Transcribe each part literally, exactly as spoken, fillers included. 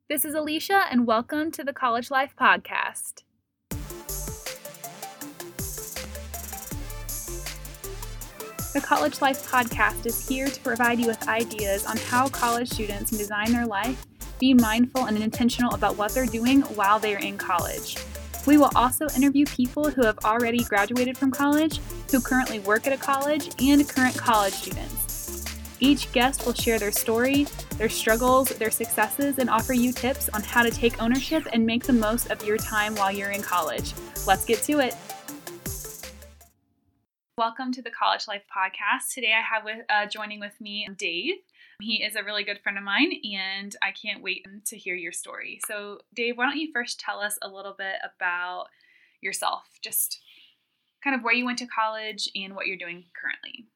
This is Alicia, and welcome to the College Life Podcast. The College Life Podcast is here to provide you with ideas on how college students can design their life, be mindful and intentional about what they're doing while they are in college. We will also interview people who have already graduated from college, who currently work at a college, and current college students. Each guest will share their story, their struggles, their successes, and offer you tips on how to take ownership and make the most of your time while you're in college. Let's get to it. Welcome to the College Life Podcast. Today I have with, uh, joining with me Dave. He is a really good friend of mine, and I can't wait to hear your story. So Dave, why don't you first tell us a little bit about yourself, just kind of where you went to college and what you're doing currently.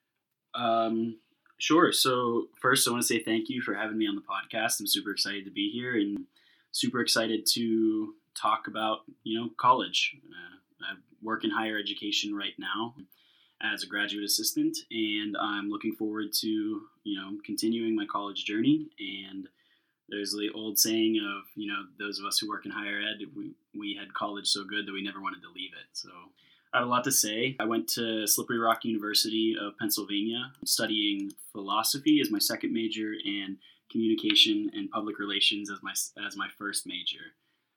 Um, sure. So first I want to say thank you for having me on the podcast. I'm super excited to be here and super excited to talk about, you know, college. Uh, I work in higher education right now as a graduate assistant, and I'm looking forward to, you know, continuing my college journey. And there's the old saying of, you know, those of us who work in higher ed, we, we had college so good that we never wanted to leave it. So I have a lot to say. I went to Slippery Rock University of Pennsylvania studying philosophy as my second major and communication and public relations as my as my first major.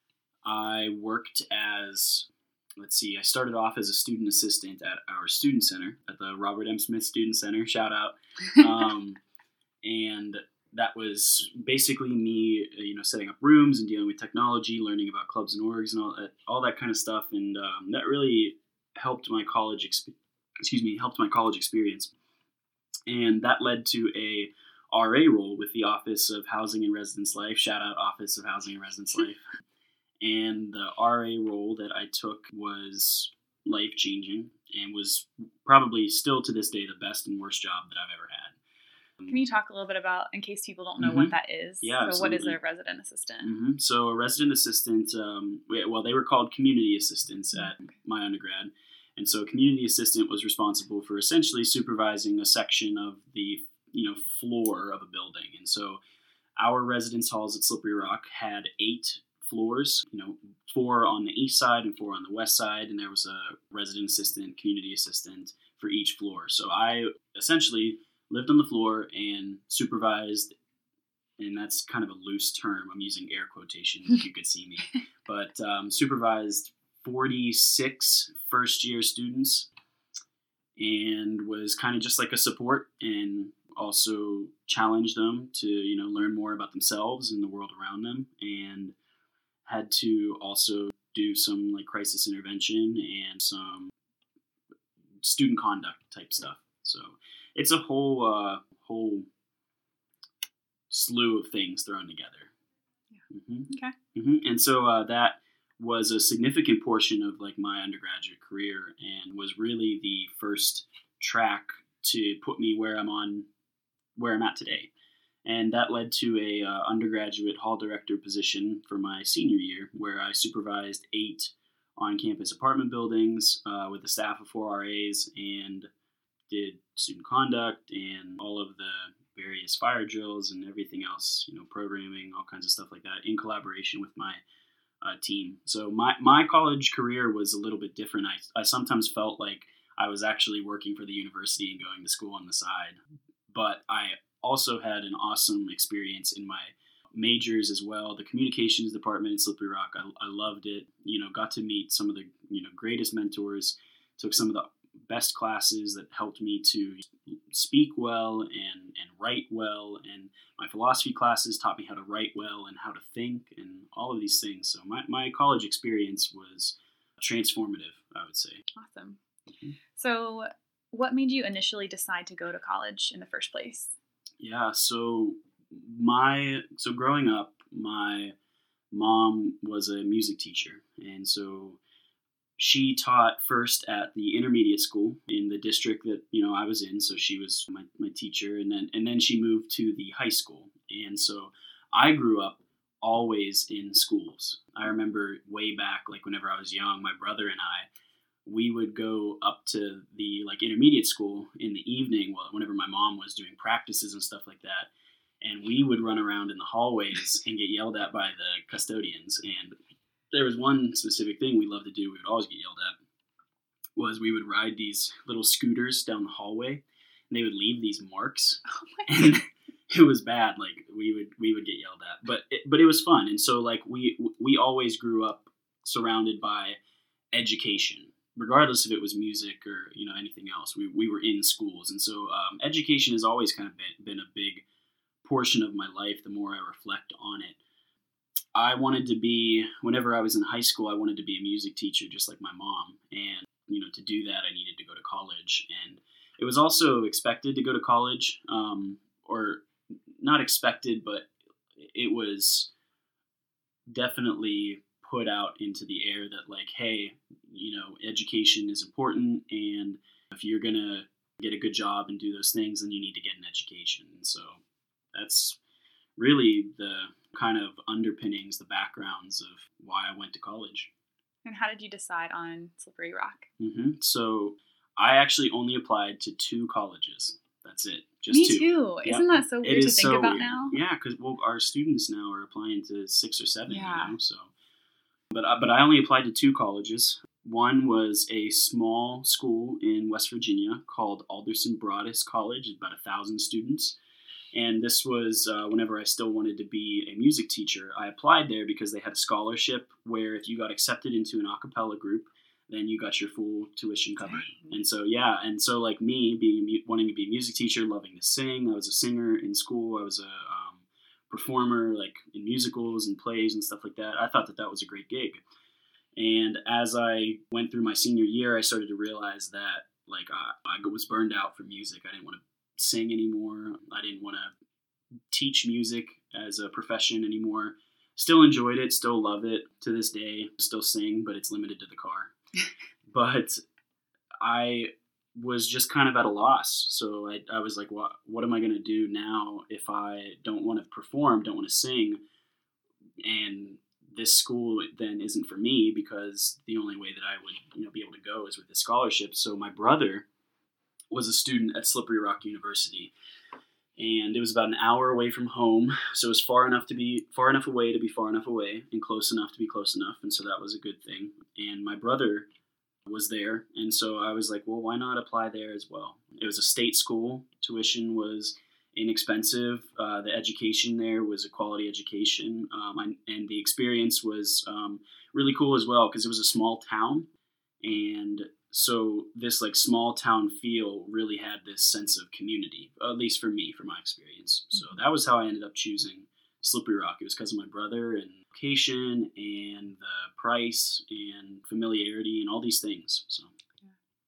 I worked as Let's see, I started off as a student assistant at our student center, at the Robert M. Smith Student Center, shout out. Um, and that was basically me, you know, setting up rooms and dealing with technology, learning about clubs and orgs and all that, all that kind of stuff. And um, that really helped my college, exp- excuse me, helped my college experience. And that led to a R A role with the Office of Housing and Residence Life, shout out Office of Housing and Residence Life. And the R A role that I took was life-changing and was probably still to this day the best and worst job that I've ever had. Can you talk a little bit about, in case people don't know Mm-hmm. what that is? Yeah, So absolutely. what is a resident assistant? Mm-hmm. So a resident assistant, um, well, they were called community assistants at Okay. my undergrad. And so a community assistant was responsible for essentially supervising a section of the, you know, floor of a building. And so our residence halls at Slippery Rock had eight floors, you know, four on the east side and four on the west side, and there was a resident assistant, community assistant for each floor. So I essentially lived on the floor and supervised, and that's kind of a loose term, I'm using air quotation if you could see me, but um, supervised forty-six first-year students and was kind of just like a support, and also challenged them to, you know, learn more about themselves and the world around them, and had to also do some like crisis intervention and some student conduct type stuff. So it's a whole uh, whole slew of things thrown together. Yeah. Mm-hmm. Okay. Mm-hmm. And so uh, that was a significant portion of like my undergraduate career, and was really the first track to put me where I'm on, where I'm at today. And that led to a uh, undergraduate hall director position for my senior year, where I supervised eight on-campus apartment buildings uh, with a staff of four R As, and did student conduct and all of the various fire drills and everything else, you know, programming, all kinds of stuff like that, in collaboration with my uh, team. So my, my college career was a little bit different. I, I sometimes felt like I was actually working for the university and going to school on the side, but I also had an awesome experience in my majors as well. The communications department at Slippery Rock, I, I loved it. You know, got to meet some of the, you know, greatest mentors, took some of the best classes that helped me to speak well and, and write well. And my philosophy classes taught me how to write well and how to think and all of these things. So my, my college experience was transformative, I would say. Awesome. Mm-hmm. So what made you initially decide to go to college in the first place? Yeah, so my so growing up, my mom was a music teacher, and so she taught first at the intermediate school in the district that, you know, I was in. So she was my, my teacher, and then and then she moved to the high school, and so I grew up always in schools. I remember way back, like whenever I was young, my brother and I, we would go up to the like intermediate school in the evening, whenever my mom was doing practices and stuff like that. and we would run around in the hallways and get yelled at by the custodians. And there was one specific thing we loved to do, we would always get yelled at, was we would ride these little scooters down the hallway, and they would leave these marks. Oh my and it was bad. Like we would we would get yelled at, but it, but it was fun. And so like we we always grew up surrounded by education, regardless if it was music or you know anything else. We we were in schools, and so um, education has always kind of been, been a big portion of my life. The more I reflect on it, I wanted to be, whenever I was in high school, I wanted to be a music teacher, just like my mom. And you know, to do that, I needed to go to college, and it was also expected to go to college, um, or not expected, but it was definitely put out into the air that like, hey, you know, education is important, and if you're gonna get a good job and do those things, then you need to get an education. And so that's really the kind of underpinnings, the backgrounds of why I went to college. And how did you decide on Slippery Rock? Mm-hmm. So I actually only applied to two colleges. That's it. Just Me two. too. Yep. Isn't that so weird It to is think so about weird. now? Yeah, because well, our students now are applying to six or seven. Yeah. You know, so, but I, but I only applied to two colleges. One was a small school in West Virginia called Alderson Broaddus College, about a thousand students. And this was uh, whenever I still wanted to be a music teacher. I applied there because they had a scholarship where if you got accepted into an a cappella group, then you got your full tuition covered. Dang. And so, yeah, and so like me being a mu- wanting to be a music teacher, loving to sing. I was a singer in school. I was a um, performer like in musicals and plays and stuff like that. I thought that that was a great gig. And as I went through my senior year, I started to realize that like I, I was burned out from music. I didn't want to sing anymore. I didn't want to teach music as a profession anymore. Still enjoyed it, still love it to this day, still sing, but it's limited to the car. But I was just kind of at a loss. So I, I was like, what, what am I going to do now if I don't want to perform, don't want to sing? And this school then isn't for me because the only way that I would you know, be able to go is with the scholarship. So my brother was a student at Slippery Rock University, and it was about an hour away from home. So it was far enough to be far enough away to be far enough away, and close enough to be close enough. And so that was a good thing. And my brother was there, and so I was like, well, why not apply there as well? It was a state school. Tuition was inexpensive. Uh, the education there was a quality education, um, and, and the experience was um, really cool as well because it was a small town, and so this like small town feel really had this sense of community, at least for me, for my experience. So that was how I ended up choosing Slippery Rock. It was because of my brother and location and the price and familiarity and all these things. So, yeah.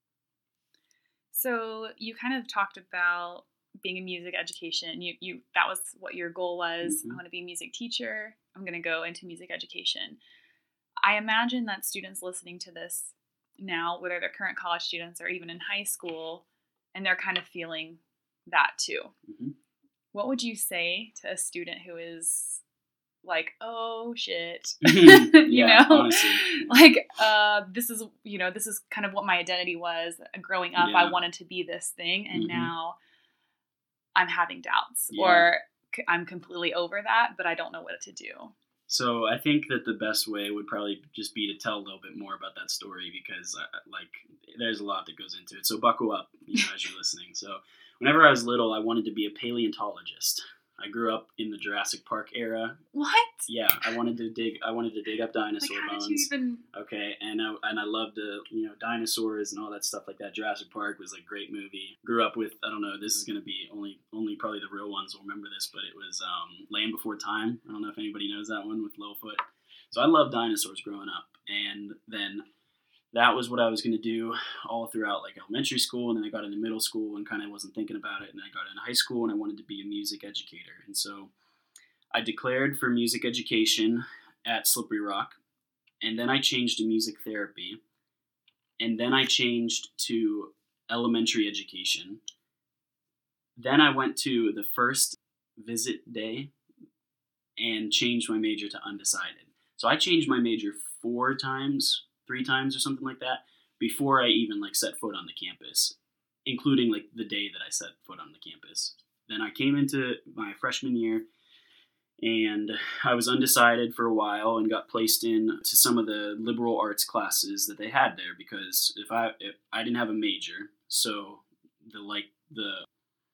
So you kind of talked about being in music education. You you that was what your goal was. Mm-hmm. I want to be a music teacher. I'm going to go into music education. I imagine that students listening to this now, whether they're current college students or even in high school, and they're kind of feeling that too. Mm-hmm. What would you say to a student who is like, oh shit, Mm-hmm. you Yeah, know, honestly. like, uh, this is, you know, this is kind of what my identity was growing up. Yeah. I wanted to be this thing. And Mhm. now I'm having doubts Yeah. or c- I'm completely over that, but I don't know what to do. So I think that the best way would probably just be to tell a little bit more about that story because, uh, like, there's a lot that goes into it. So buckle up, you know, as you're listening. So whenever I was little, I wanted to be a paleontologist. I grew up in the Jurassic Park era. What? Yeah, I wanted to dig. I wanted to dig up Like, dinosaur how bones. did you even? Okay, and I, and I loved the you know dinosaurs and all that stuff like that. Jurassic Park was like a great movie. Grew up with I don't know. This is gonna be only only probably the real ones will remember this, but it was um, Land Before Time. I don't know if anybody knows that one with Littlefoot. So I loved dinosaurs growing up, and then that was what I was gonna do all throughout like elementary school, and then I got into middle school and kind of wasn't thinking about it, and I got into high school and I wanted to be a music educator, and so I declared for music education at Slippery Rock, and then I changed to music therapy, and then I changed to elementary education. Then I went to the first visit day and changed my major to undecided. So I changed my major four times, three times or something like that before I even like set foot on the campus, including like the day that I set foot on the campus. then I came into my freshman year, and I was undecided for a while and got placed in to some of the liberal arts classes that they had there, because if I if I didn't have a major, so the like the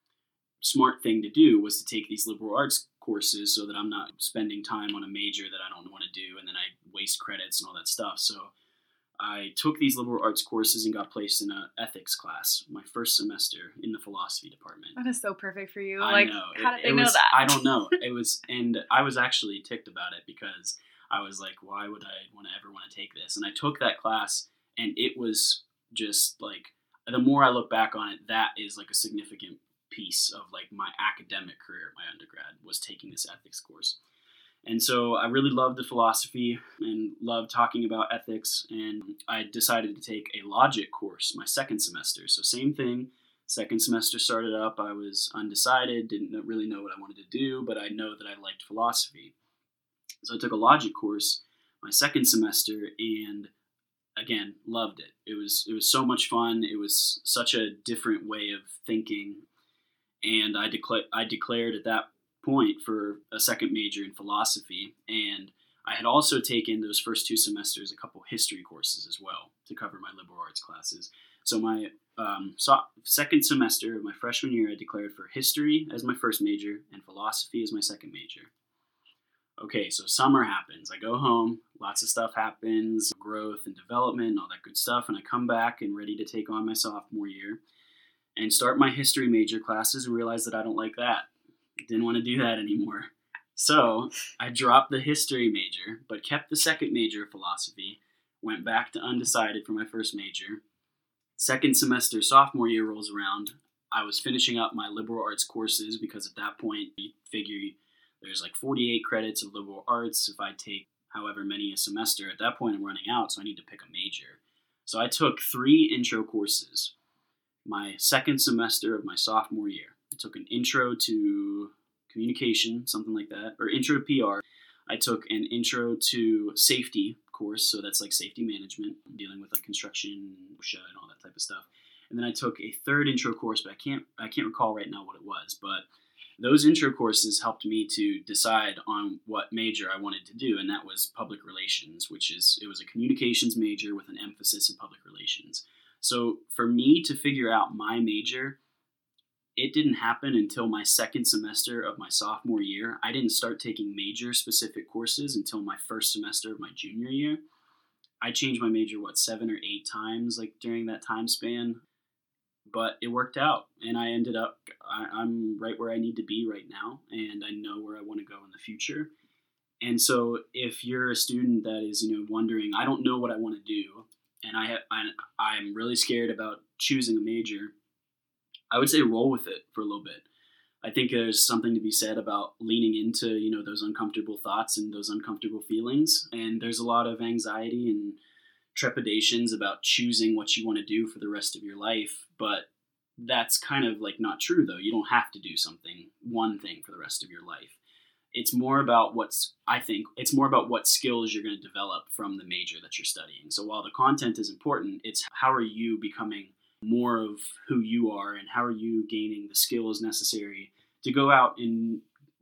smart thing to do was to take these liberal arts courses so that I'm not spending time on a major that I don't want to do, and then I waste credits and all that stuff. So I took these liberal arts courses and got placed in an ethics class my first semester in the philosophy department. That is so perfect for you. I like, know. how It- did they it know was- that? I don't know. It was, and I was actually ticked about it because I was like, why would I want to ever want to take this? And I took that class, and it was just like, the more I look back on it, that is like a significant piece of like my academic career at my undergrad, was taking this ethics course. And so I really loved the philosophy and loved talking about ethics, and I decided to take a logic course my second semester. So same thing, second semester started up, I was undecided, didn't really know what I wanted to do, but I know that I liked philosophy. So I took a logic course my second semester, and again, loved it. It was it was so much fun. It was such a different way of thinking, and I declared I declared at that point for a second major in philosophy, and I had also taken those first two semesters a couple history courses as well to cover my liberal arts classes. So my um, so second semester of my freshman year, I declared for history as my first major and philosophy as my second major. Okay, so summer happens. I go home, lots of stuff happens, growth and development and all that good stuff, and I come back and ready to take on my sophomore year and start my history major classes and realize that I don't like that. Didn't want to do that anymore. So I dropped the history major, but kept the second major of philosophy, went back to undecided for my first major. Second semester, sophomore year rolls around. I was finishing up my liberal arts courses because at that point, you figure there's like forty-eight credits of liberal arts. If I take however many a semester, at that point I'm running out, so I need to pick a major. So I took three intro courses my second semester of my sophomore year. I took an intro to communication, something like that, or intro to P R. I took an intro to safety course, so that's like safety management, dealing with like construction, OSHA, and all that type of stuff. And then I took a third intro course, but I can't I can't recall right now what it was. But those intro courses helped me to decide on what major I wanted to do, and that was public relations, which is it was a communications major with an emphasis in public relations. So for me to figure out my major, it didn't happen until my second semester of my sophomore year. I didn't start taking major-specific courses until my first semester of my junior year. I changed my major, what, seven or eight times, like, during that time span. But it worked out, and I ended up, I, I'm right where I need to be right now, and I know where I want to go in the future. And so if you're a student that is, you know, wondering, I don't know what I want to do, and I have, I, I'm really scared about choosing a major, I would say roll with it for a little bit. I think there's something to be said about leaning into, you know, those uncomfortable thoughts and those uncomfortable feelings. And there's a lot of anxiety and trepidations about choosing what you want to do for the rest of your life. But that's kind of like not true, though. You don't have to do something, one thing for the rest of your life. It's more about what's, I think, it's more about what skills you're going to develop from the major that you're studying. So while the content is important, it's how are you becoming more of who you are, and how are you gaining the skills necessary to go out and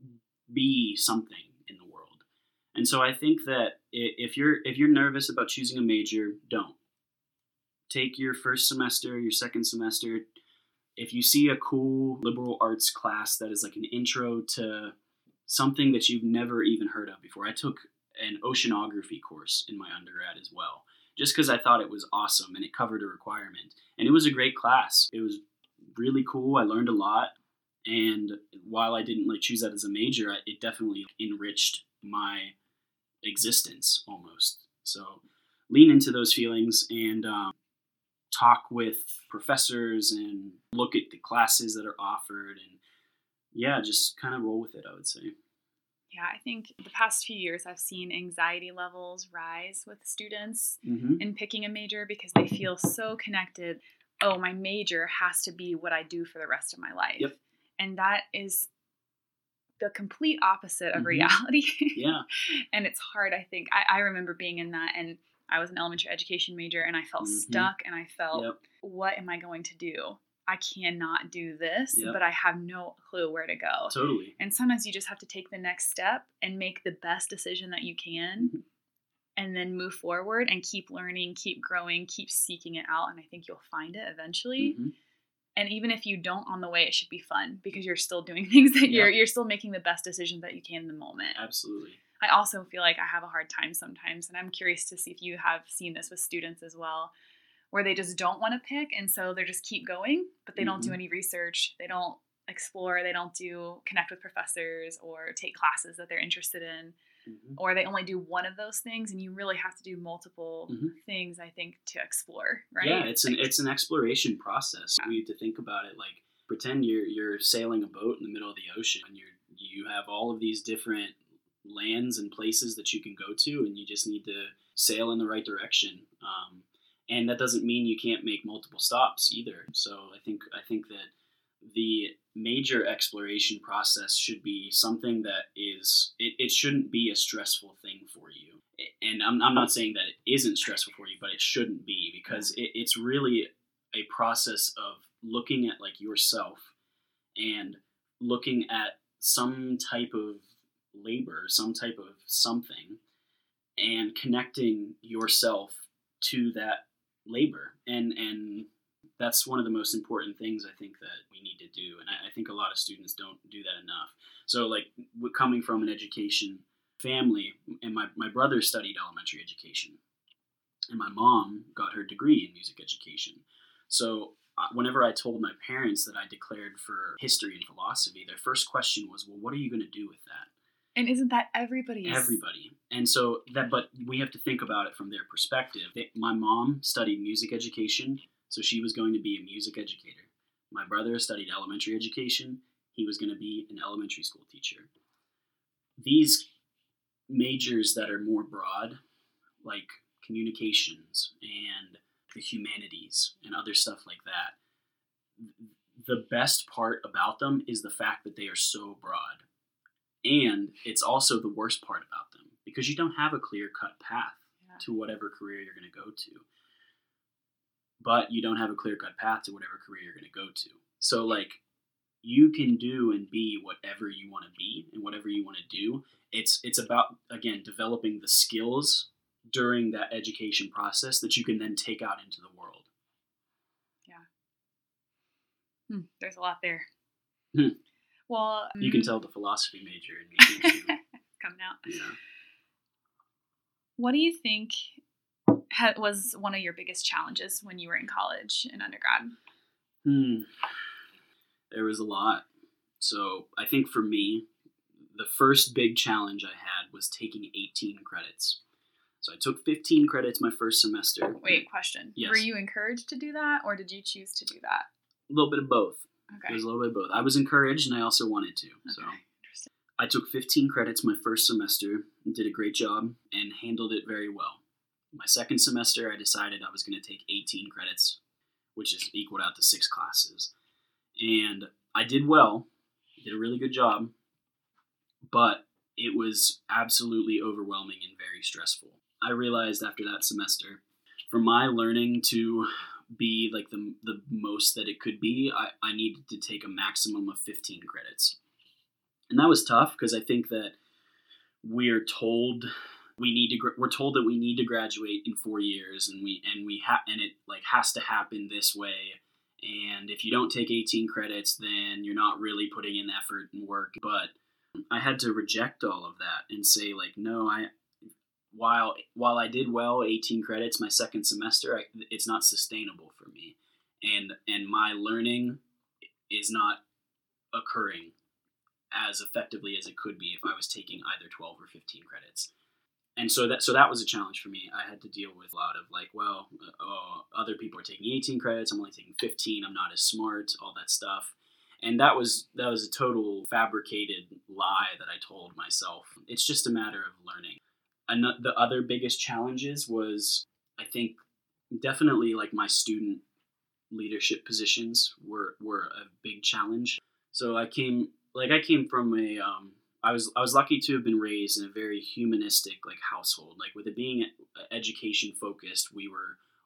be something in the world. And so I think that if you're if you're nervous about choosing a major, don't. Take your first semester, your second semester. If you see a cool liberal arts class that is like an intro to something that you've never even heard of before. I took an oceanography course in my undergrad as well, just because I thought it was awesome and it covered a requirement. And it was a great class. It was really cool. I learned a lot. And while I didn't like choose that as a major, it definitely enriched my existence almost. So lean into those feelings and um, talk with professors and look at the classes that are offered. And yeah, just kind of roll with it, I would say. Yeah, I think the past few years I've seen anxiety levels rise with students Mm-hmm. in picking a major because they feel so connected. Oh, my major has to be what I do for the rest of my life. Yep. And that is the complete opposite of Mm-hmm. reality. Yeah. And it's hard, I think. I, I remember being in that, and I was an elementary education major, and I felt Mm-hmm. stuck, and I felt, Yep. what am I going to do? I cannot do this, Yep. but I have no clue where to go. Totally. And sometimes you just have to take the next step and make the best decision that you can, Mhm. and then move forward and keep learning, keep growing, keep seeking it out. And I think you'll find it eventually. Mhm. And even if you don't on the way, it should be fun because you're still doing things that you're Yep. you're still making the best decisions that you can in the moment. Absolutely. I also feel like I have a hard time sometimes, and I'm curious to see if you have seen this with students as well, where they just don't want to pick, and so they just keep going, but they don't do Mhm. any research, they don't explore, they don't do connect with professors or take classes that they're interested in, Mhm. or they only do one of those things, and you really have to do multiple Mhm. things, I think, to explore, right? Yeah, it's an it's an exploration process. Yeah. We have to think about it like pretend you're you're sailing a boat in the middle of the ocean and you're you have all of these different lands and places that you can go to, and you just need to sail in the right direction. Um, and that doesn't mean you can't make multiple stops either. So I think I think that the major exploration process should be something that is it, it shouldn't be a stressful thing for you. And I'm, I'm not saying that it isn't stressful for you, but it shouldn't be, because it, it's really a process of looking at like yourself and looking at some type of labor, some type of something, and connecting yourself to that labor. And and that's one of the most important things I think that we need to do. And I, I think a lot of students don't do that enough. So like w- coming from an education family, and my, my brother studied elementary education, and my mom got her degree in music education. So uh, whenever I told my parents that I declared for history and philosophy, their first question was, well, what are you going to do with that? And isn't that everybody's? Everybody. And so that, but we have to think about it from their perspective. They, my mom studied music education, so she was going to be a music educator. My brother studied elementary education. He was going to be an elementary school teacher. These majors that are more broad, like communications and the humanities and other stuff like that, the best part about them is the fact that they are so broad. And it's also the worst part about them, because you don't have a clear-cut path Yeah. to whatever career you're going to go to. But you don't have a clear-cut path to whatever career you're going to go to. So, like, you can do and be whatever you want to be and whatever you want to do. It's it's about, again, developing the skills during that education process that you can then take out into the world. Hmm, there's a lot there. Hmm. Well, You can mm, tell the philosophy major in me too. coming out. Yeah. What do you think ha- was one of your biggest challenges when you were in college and undergrad? Hmm. There was a lot. So I think for me, the first big challenge I had was taking eighteen credits. So I took fifteen credits my first semester. Wait, question. Yes. Were you encouraged to do that, or did you choose to do that? A little bit of both. Okay. It was a little bit of both. I was encouraged and I also wanted to. So Okay. Interesting. I took fifteen credits my first semester and did a great job and handled it very well. My second semester, I decided I was going to take eighteen credits, which is equaled out to six classes. And I did well, did a really good job, but it was absolutely overwhelming and very stressful. I realized after that semester, for my learning to be like the the most that it could be, I, I needed to take a maximum of fifteen credits. And that was tough because I think that we're told we need to gra- we're told that we need to graduate in four years and we and we ha- and it like has to happen this way. And if you don't take eighteen credits, then you're not really putting in effort and work. But I had to reject all of that and say, like, no, I while while I did well, eighteen credits my second semester, I, it's not sustainable for me, and and my learning is not occurring as effectively as it could be if I was taking either twelve or fifteen credits. And so that so that was a challenge for me. I had to deal with a lot of like, well, oh, other people are taking eighteen credits, I'm only taking fifteen, I'm not as smart, all that stuff. And that was that was a total fabricated lie that I told myself. It's just a matter of learning. And the other biggest challenges was, I think, definitely like my student leadership positions were were a big challenge. So I came like I came from a um, I was I was lucky to have been raised in a very humanistic like household. Like with it being education focused, we were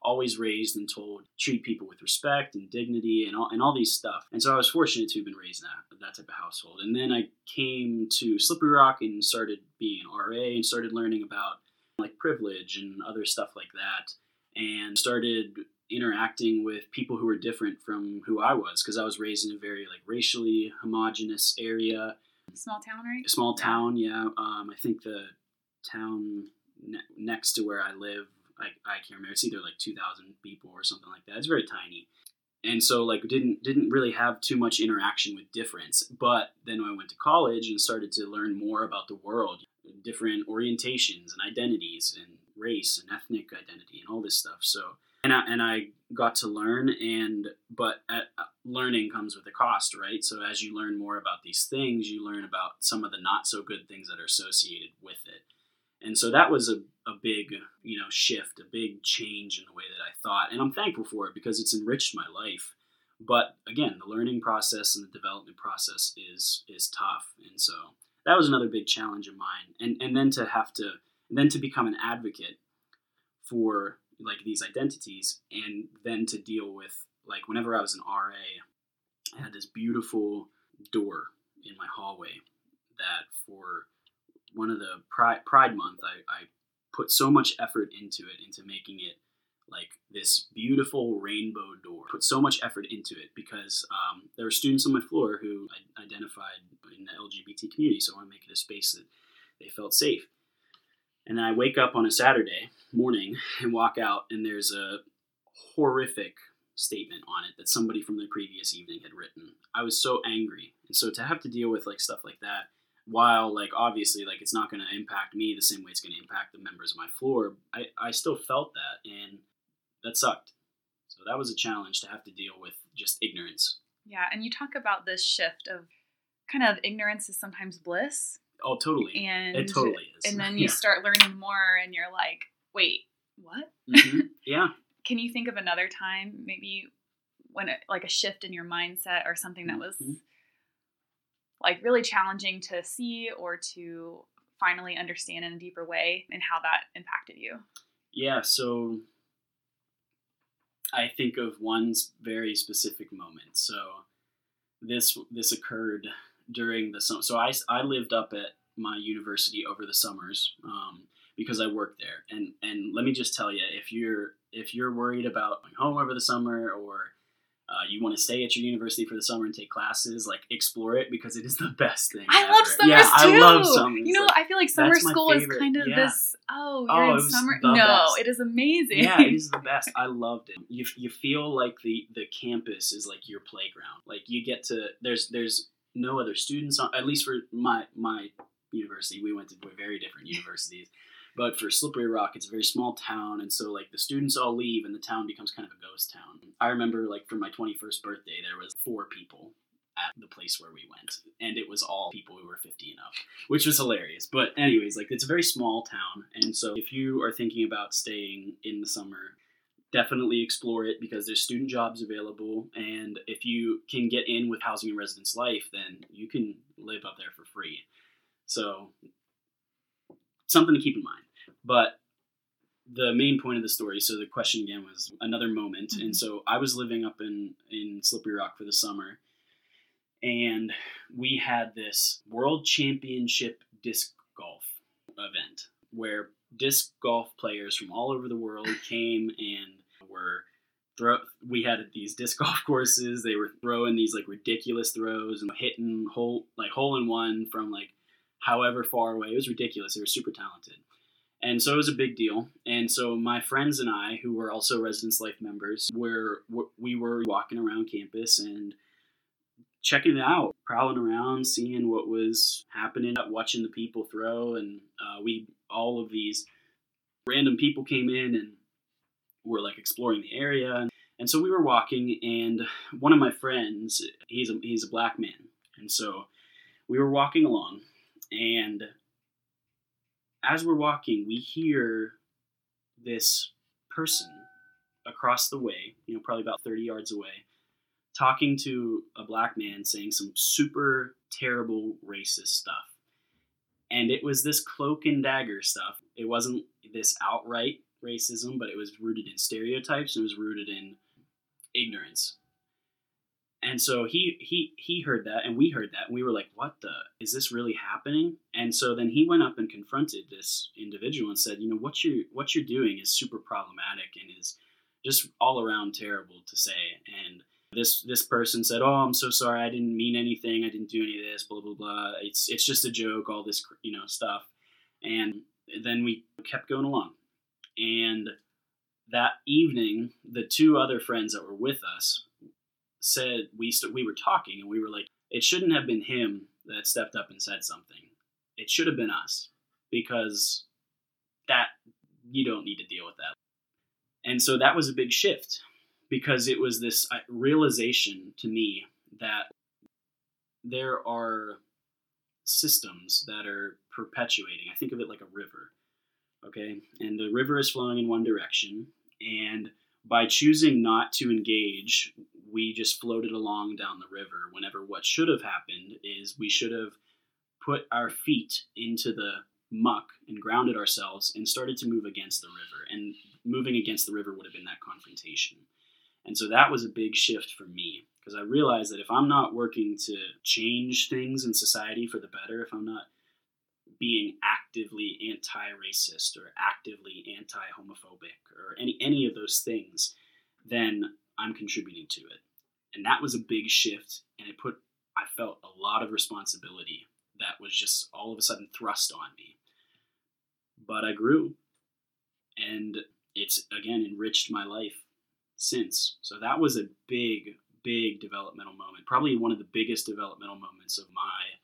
always raised and told treat people with respect and dignity and all and all these stuff. And so I was fortunate to have been raised in that that type of household. And then I came to Slippery Rock and started being an R A and started learning about like privilege and other stuff like that, and started interacting with people who were different from who I was, because I was raised in a very like racially homogenous area. Small town, right? Small town, yeah. Um, I think the town ne- next to where I live, I, I can't remember. It's either like two thousand people or something like that. It's very tiny. And so like didn't didn't really have too much interaction with difference. But then when I went to college and started to learn more about the world, different orientations and identities and race and ethnic identity and all this stuff. So and I, and I got to learn, and but at, uh, learning comes with a cost, right? So as you learn more about these things, you learn about some of the not so good things that are associated with it. And so that was a, a big, you know, shift, a big change in the way that I thought. And I'm thankful for it because it's enriched my life. But again, the learning process and the development process is is tough. And so that was another big challenge of mine. And and then to have to then to become an advocate for like these identities, and then to deal with like whenever I was an R A, I had this beautiful door in my hallway that for one of the Pride, Pride Month, I, I put so much effort into it, into making it like this beautiful rainbow door. Put so much effort into it because um, there were students on my floor who identified in the L G B T community, so I want to make it a space that they felt safe. And then I wake up on a Saturday morning and walk out, and there's a horrific statement on it that somebody from the previous evening had written. I was so angry. And so to have to deal with like stuff like that, while like obviously like it's not going to impact me the same way it's going to impact the members of my floor, I, I still felt that, and that sucked. So that was a challenge to have to deal with just ignorance. Yeah, and you talk about this shift of kind of ignorance is sometimes bliss. Oh, totally. And it totally is. And then you yeah. start learning more, and you're like, wait, what? Mm-hmm. Yeah. Can you think of another time, maybe when it, like a shift in your mindset or something that was mm-hmm. like really challenging to see or to finally understand in a deeper way, and how that impacted you? Yeah. So I think of one very specific moment. So this, this occurred during the summer. So I, I lived up at my university over the summers um, because I worked there. And, and let me just tell you, if you're, if you're worried about going home over the summer, or uh, you want to stay at your university for the summer and take classes, like explore it, because it is the best thing I ever. love summers yeah, too. I love summers. You know, like, I feel like summer school is kind of yeah. this, oh, Oh, you're it in was summer. the No, best. it is amazing. Yeah, it is the best. I loved it. You you feel like the, the campus is like your playground. Like you get to, there's there's no other students, on, at least for my my university. We went to very different universities. But for Slippery Rock, it's a very small town, and so like the students all leave and the town becomes kind of a ghost town. I remember like for my twenty-first birthday, there was four people at the place where we went, and it was all people who were fifty and up, which was hilarious. But anyways, like it's a very small town, and so if you are thinking about staying in the summer, definitely explore it, because there's student jobs available, and if you can get in with Housing and Residence Life, then you can live up there for free. So something to keep in mind. But the main point of the story, so the question again was another moment. Mm-hmm. And so I was living up in, in Slippery Rock for the summer, and we had this World Championship disc golf event where disc golf players from all over the world came and were throw. We had these disc golf courses. They were throwing these like ridiculous throws and hitting hole like hole in one from like however far away. It was ridiculous. They were super talented. And so it was a big deal. And so my friends and I, who were also Residence Life members, were we were walking around campus and checking it out, prowling around, seeing what was happening, watching the people throw. And uh, we all of these random people came in and were like exploring the area. And so we were walking, and one of my friends, he's a, he's a black man. And so we were walking along, and as we're walking, we hear this person across the way, you know, probably about thirty yards away, talking to a black man saying some super terrible racist stuff. And it was this cloak and dagger stuff. It wasn't this outright racism, but it was rooted in stereotypes. And it was rooted in ignorance. And so he he he heard that, and we heard that, and we were like, what the, is this really happening? And so then he went up and confronted this individual and said, you know, what you're, what you're doing is super problematic and is just all around terrible to say. And this this person said, oh, I'm so sorry, I didn't mean anything, I didn't do any of this, blah, blah, blah. It's, it's just a joke, all this, you know, stuff. And then we kept going along. And that evening, the two other friends that were with us said, we st- we were talking, and we were like, it shouldn't have been him that stepped up and said something. It should have been us, because that, you don't need to deal with that. And so that was a big shift, because it was this realization to me that there are systems that are perpetuating. I think of it like a river, okay? And the river is flowing in one direction, and by choosing not to engage, we just floated along down the river, whenever what should have happened is we should have put our feet into the muck and grounded ourselves and started to move against the river. And moving against the river would have been that confrontation. And so that was a big shift for me, because I realized that if I'm not working to change things in society for the better, if I'm not being actively anti-racist or actively anti-homophobic or any any of those things, then I'm contributing to it. And that was a big shift, and it put, I felt a lot of responsibility that was just all of a sudden thrust on me. But I grew, and it's, again, enriched my life since. So that was a big, big developmental moment, probably one of the biggest developmental moments of my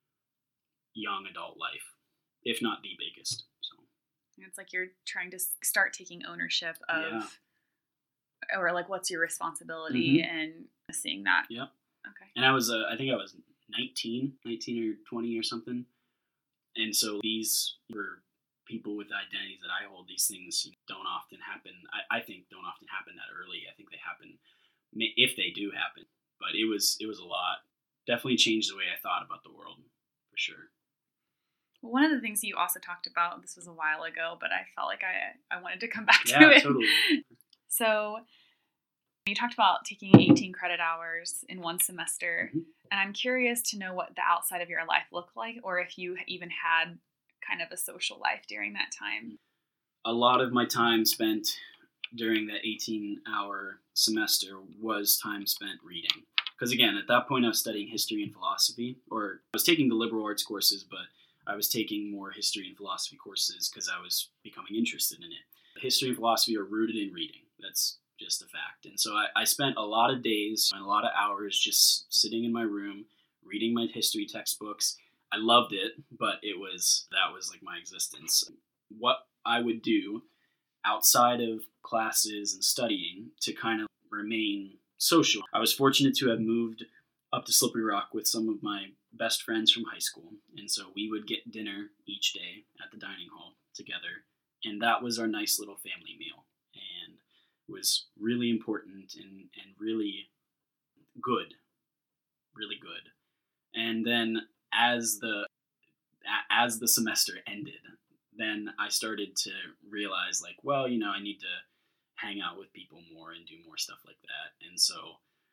young adult life, if not the biggest. So it's like you're trying to start taking ownership of, yeah. or like, what's your responsibility, mm-hmm. and seeing that. Yep. Okay. And I was, uh, I think I was nineteen, nineteen or twenty or something. And so these were people with identities that I hold. These things don't often happen. I, I think don't often happen that early. I think they happen if they do happen. But it was, it was a lot. Definitely changed the way I thought about the world, for sure. Well, one of the things you also talked about, this was a while ago, but I felt like I I wanted to come back to yeah, it. Totally. So you talked about taking eighteen credit hours in one semester, mm-hmm. and I'm curious to know what the outside of your life looked like, or if you even had kind of a social life during that time. A lot of my time spent during that eighteen-hour semester was time spent reading. Because again, at that point I was studying history and philosophy, or I was taking the liberal arts courses, but I was taking more history and philosophy courses because I was becoming interested in it. History and philosophy are rooted in reading. That's just a fact. And so I, I spent a lot of days and a lot of hours just sitting in my room, reading my history textbooks. I loved it, but it was, that was like my existence. What I would do outside of classes and studying to kind of remain social. I was fortunate to have moved up to Slippery Rock with some of my best friends from high school. And so we would get dinner each day at the dining hall together. And that was our nice little family meal. And it was really important and, and really good, really good. And then as the, as the semester ended, then I started to realize like, well, you know, I need to hang out with people more and do more stuff like that. And so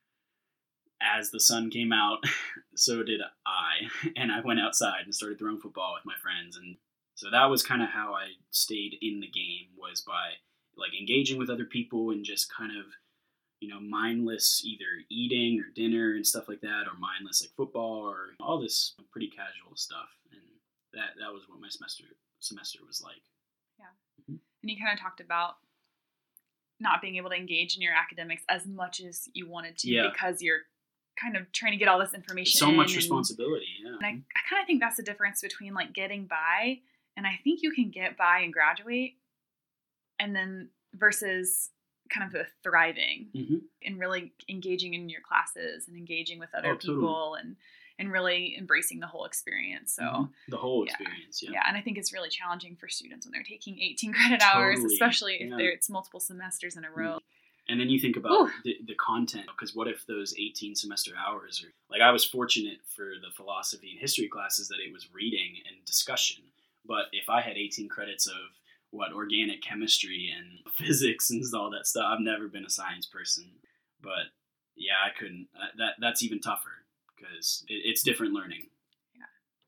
as the sun came out, so did I. And I went outside and started throwing football with my friends. And so that was kind of how I stayed in the game, was by like engaging with other people and just kind of, you know, mindless either eating or dinner and stuff like that, or mindless like football or all this pretty casual stuff. And that, that was what my semester semester was like. Yeah. Mm-hmm. And you kind of talked about not being able to engage in your academics as much as you wanted to, yeah. because you're kind of trying to get all this information. So in much and, responsibility. Yeah. And I, I kind of think that's the difference between like getting by, and I think you can get by and graduate, and then versus kind of the thriving, mm-hmm. and really engaging in your classes and engaging with other oh, people totally. and and really embracing the whole experience. So mm-hmm. the whole experience, yeah. yeah. Yeah, and I think it's really challenging for students when they're taking eighteen credit hours, totally. especially if yeah. they're, it's multiple semesters in a row. And then you think about the, the content, because what if those eighteen semester hours are, like I was fortunate for the philosophy and history classes that it was reading and discussion. But if I had eighteen credits of what, organic chemistry and physics and all that stuff. I've never been a science person, but yeah, I couldn't. Uh, that that's even tougher because it, it's different learning. Yeah.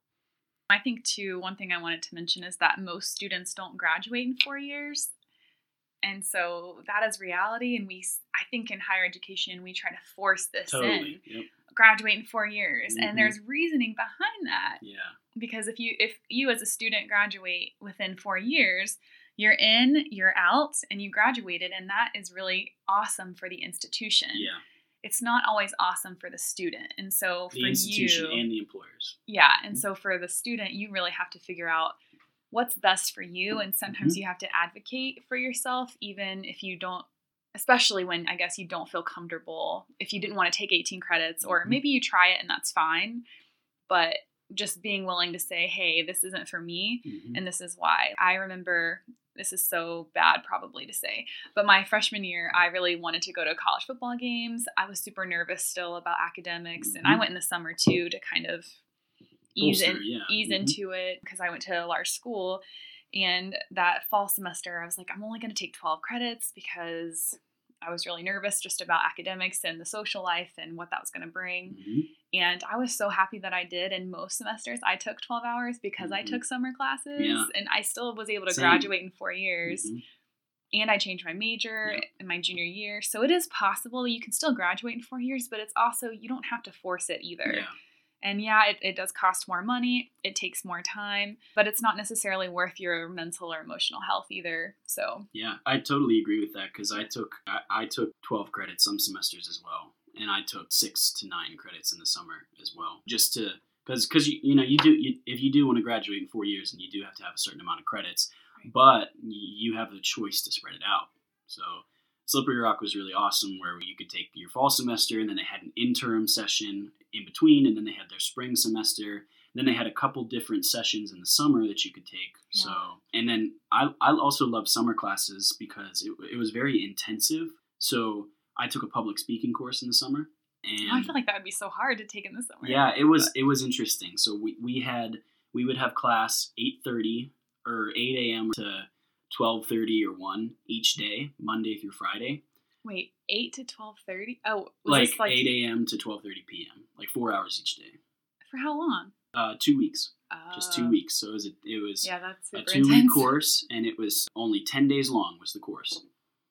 I think too, one thing I wanted to mention is that most students don't graduate in four years. And so that is reality. And we, I think in higher education, we try to force this Totally. in. Yep. Graduate in four years. Mhm. And there's reasoning behind that. Yeah. Because if you if you as a student graduate within four years, you're in, you're out, and you graduated, and that is really awesome for the institution. Yeah. It's not always awesome for the student. And so The for institution you, and the employers. yeah, and so for the student, you really have to figure out what's best for you, and sometimes Mhm. you have to advocate for yourself, even if you don't, especially when I guess you don't feel comfortable, if you didn't want to take eighteen credits, or Mhm. maybe you try it and that's fine, but just being willing to say, hey, this isn't for me, Mhm. and this is why. I remember, this is so bad probably to say, but my freshman year, I really wanted to go to college football games. I was super nervous still about academics, and I Mhm. went in the summer too to kind of ease, Bolster, in, yeah. ease Mhm. into it because I went to a large school. And that fall semester, I was like, I'm only going to take twelve credits because I was really nervous just about academics and the social life and what that was going to bring. Mhm. And I was so happy that I did. And most semesters I took twelve hours because I Mhm. took summer classes, Yeah. and I still was able to Same. graduate in four years. Mhm. And I changed my major Yep. in my junior year. So it is possible you can still graduate in four years, but it's also, you don't have to force it either. Yeah. And yeah, it, it does cost more money. It takes more time, but it's not necessarily worth your mental or emotional health either. So Yeah, I totally agree with that because I took I, I took twelve credits some semesters as well, and I took six to nine credits in the summer as well, just to because because you you know you do you, if you do want to graduate in four years, and you do have to have a certain amount of credits, Right. but you have the choice to spread it out. So Slippery Rock was really awesome, where you could take your fall semester, and then they had an interim session in between, and then they had their spring semester. And then they had a couple different sessions in the summer that you could take. Yeah. So, and then I, I also love summer classes because it, it was very intensive. So I took a public speaking course in the summer, and I feel like that would be so hard to take in the summer. yeah, it was But- it was interesting. So we, we had we would have class eight thirty or eight a.m. to twelve thirty or one each day, Monday through Friday. Wait, eight to twelve thirty? Oh, was Like, this like eight a.m. to twelve thirty p.m. Like four hours each day. for how long? Uh, two weeks, just two Uh, weeks. So it was a, it was Yeah, that's a super two week intense. course, and it was only ten days long was the course,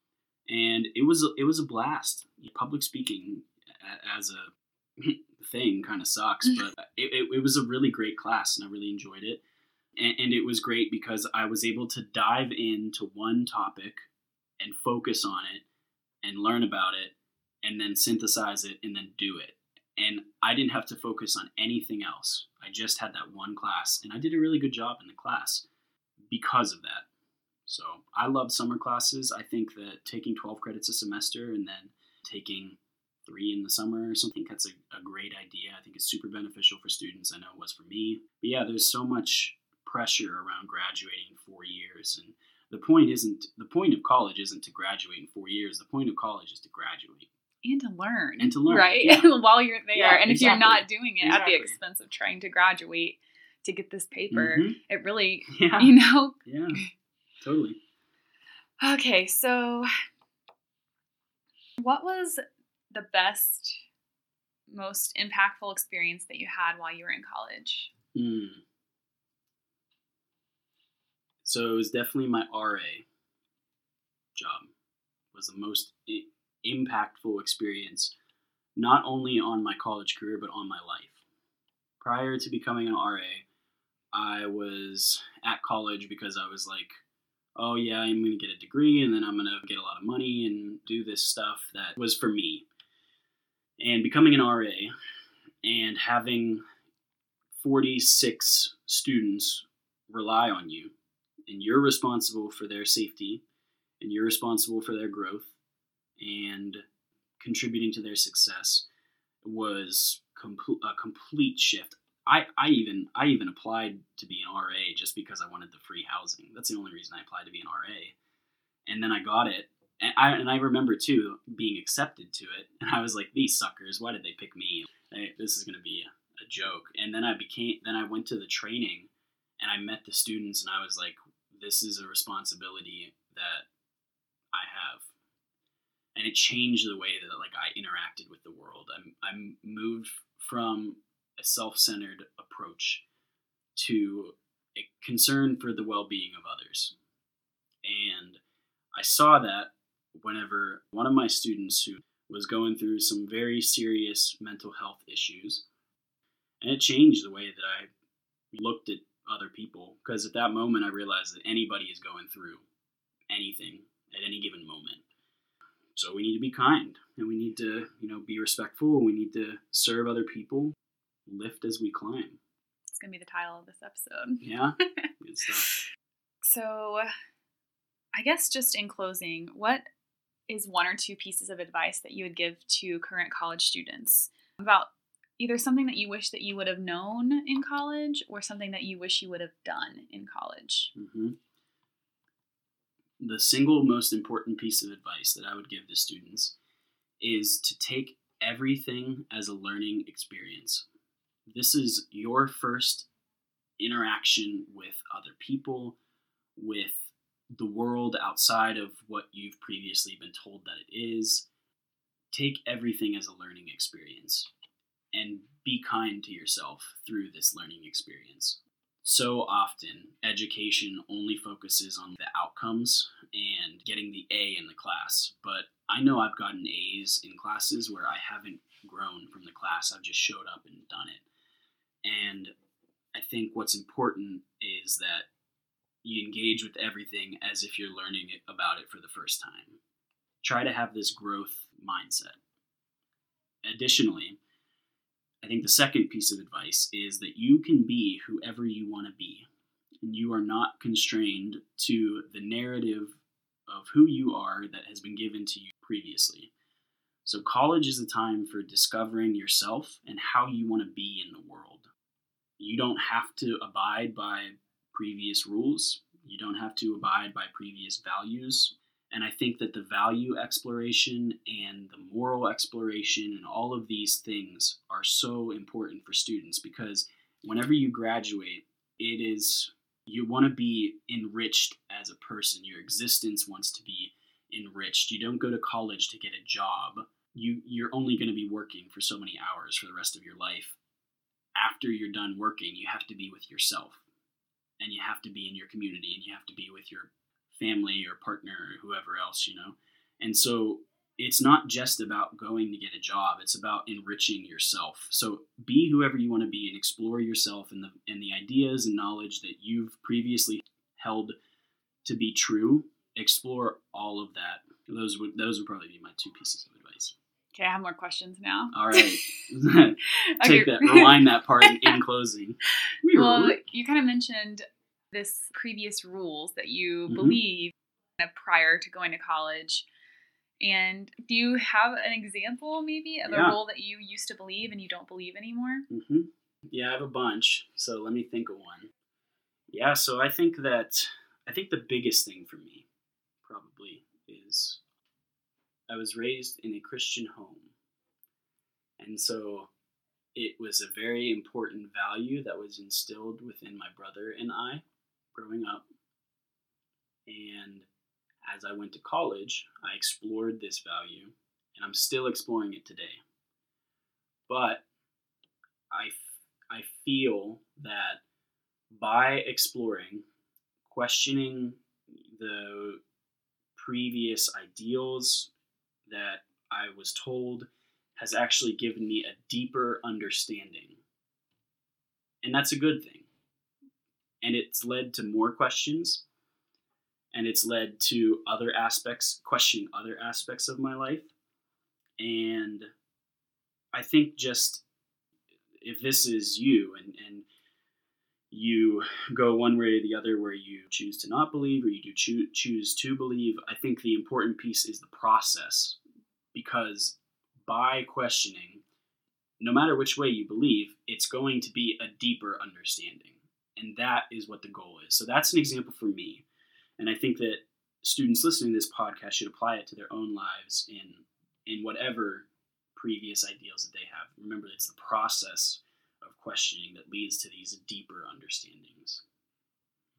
and it was it was a blast. Public speaking a- as a thing kind of sucks, but it, it, it was a really great class, and I really enjoyed it. And, and it was great because I was able to dive into one topic and focus on it and learn about it and then synthesize it and then do it. And I didn't have to focus on anything else. I just had that one class, and I did a really good job in the class because of that. So I love summer classes. I think that taking twelve credits a semester and then taking three in the summer or something, that's a, a great idea. I think it's super beneficial for students. I know it was for me. But yeah, there's so much pressure around graduating in four years. And the point isn't, the point of college isn't to graduate in four years. The point of college is to graduate. And to learn. And to learn, Right? yeah. While you're there. Yeah, and if you're exactly. not doing it at the Exactly. expense of trying to graduate to get this paper, Mhm. it really, Yeah. you know. Yeah, totally. Okay, so what was the best, most impactful experience that you had while you were in college? Hmm. So it was definitely my R A job was the most I- impactful experience, not only on my college career, but on my life. Prior to becoming an R A, I was at college because I was like, oh yeah, I'm going to get a degree and then I'm going to get a lot of money and do this stuff that was for me. And becoming an R A and having forty-six students rely on you, and you're responsible for their safety, and you're responsible for their growth, and contributing to their success was com- a complete shift. I, I even I even applied to be an R A just because I wanted the free housing. That's the only reason I applied to be an R A. And then I got it. And I, and I remember, too, being accepted to it. And I was like, these suckers, why did they pick me? Hey, this is going to be a, a joke. And then I became, then I went to the training and I met the students and I was like, this is a responsibility that I have. And it changed the way that like I interacted with the world. I'm I'm moved from a self-centered approach to a concern for the well-being of others. And I saw that whenever one of my students who was going through some very serious mental health issues, and it changed the way that I looked at other people, because at that moment I realized that anybody is going through anything at any given moment. So we need to be kind, and we need to, you know, be respectful, and we need to serve other people, lift as we climb. It's going to be the title of this episode. Yeah, good stuff. So I guess just in closing, what is one or two pieces of advice that you would give to current college students about either something that you wish that you would have known in college or something that you wish you would have done in college? Mm-hmm. The single most important piece of advice that I would give to students is to take everything as a learning experience. This is your first interaction with other people, with the world outside of what you've previously been told that it is. Take everything as a learning experience and be kind to yourself through this learning experience. So often, education only focuses on the outcomes and getting the A in the class. But I know I've gotten A's in classes where I haven't grown from the class. I've just showed up and done it. And I think what's important is that you engage with everything as if you're learning it about it for the first time. Try to have this growth mindset. Additionally, I think the second piece of advice is that you can be whoever you want to be, and you are not constrained to the narrative of who you are that has been given to you previously. So college is a time for discovering yourself and how you want to be in the world. You don't have to abide by previous rules. You don't have to abide by previous values. And I think that the value exploration and the moral exploration and all of these things are so important for students, because whenever you graduate, it is, you want to be enriched as a person. Your existence wants to be enriched. You don't go to college to get a job. You, you're only going to be working for so many hours for the rest of your life. After you're done working, you have to be with yourself, and you have to be in your community, and you have to be with your family or partner or whoever else, you know. And so it's not just about going to get a job, it's about enriching yourself. So be whoever you want to be and explore yourself and the and the ideas and knowledge that you've previously held to be true. Explore all of that. Those would those would probably be my two pieces of advice. Okay, I have more questions now. All right. Take Okay. that, rewind that part in closing. Well, you kind of mentioned this previous rules that you Mm-hmm. believe prior to going to college. And do you have an example maybe of Yeah. a rule that you used to believe and you don't believe anymore? Mm-hmm. Yeah, I have a bunch. So let me think of one. Yeah, so I think that, I think the biggest thing for me probably is I was raised in a Christian home. And so it was a very important value that was instilled within my brother and I growing up. And as I went to college, I explored this value, and I'm still exploring it today. But I, I feel that by exploring, questioning the previous ideals that I was told has actually given me a deeper understanding. And that's a good thing. And it's led to more questions, and it's led to other aspects, questioning other aspects of my life. And I think just if this is you and, and you go one way or the other where you choose to not believe or you do choo- choose to believe, I think the important piece is the process. Because by questioning, no matter which way you believe, it's going to be a deeper understanding. And that is what the goal is. So that's an example for me. And I think that students listening to this podcast should apply it to their own lives in in whatever previous ideals that they have. Remember, it's the process of questioning that leads to these deeper understandings.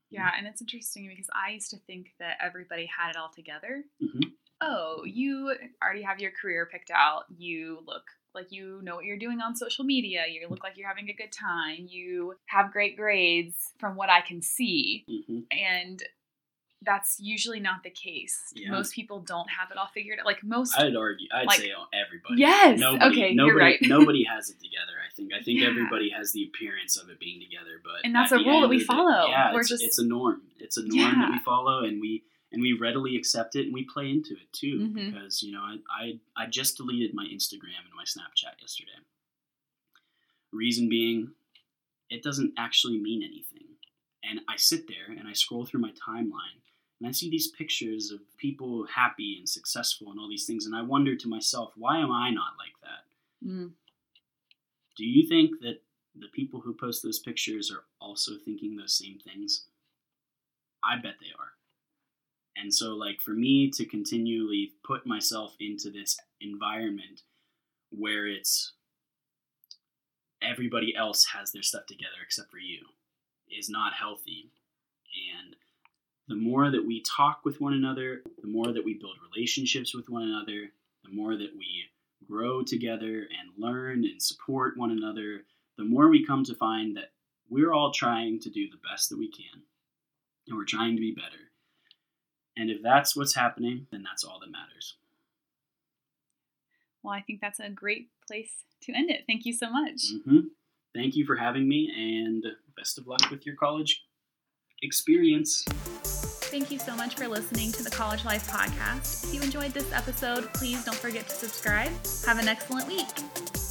Yeah, and it's interesting because I used to think that everybody had it all together. Mm-hmm. Oh, you already have your career picked out. You look like you know what you're doing on social media. You look like you're having a good time. You have great grades from what I can see. Mm-hmm. And that's usually not the case. Yeah. Most people don't have it all figured out. Like most, I'd argue. I'd like, say everybody. Yes. Nobody, okay. Nobody, you're right. nobody has it together. I think. I think Yeah. everybody has the appearance of it being together, but And that's at a the rule end that we of the- follow. Yeah, We're it's, just- it's a norm. It's a norm Yeah. that we follow, and we and we readily accept it, and we play into it too. Mhm. Because you know, I, I I just deleted my Instagram and my Snapchat yesterday. Reason being, it doesn't actually mean anything. And I sit there and I scroll through my timeline. And I see these pictures of people happy and successful and all these things. And I wonder to myself, why am I not like that? Mm. Do you think that the people who post those pictures are also thinking those same things? I bet they are. And so, like, for me to continually put myself into this environment where it's everybody else has their stuff together except for you is not healthy. And the more that we talk with one another, the more that we build relationships with one another, the more that we grow together and learn and support one another, the more we come to find that we're all trying to do the best that we can. And we're trying to be better. And if that's what's happening, then that's all that matters. Well, I think that's a great place to end it. Thank you so much. Mm-hmm. Thank you for having me, and best of luck with your college experience. Thank you so much for listening to the College Life Podcast. If you enjoyed this episode, please don't forget to subscribe. Have an excellent week.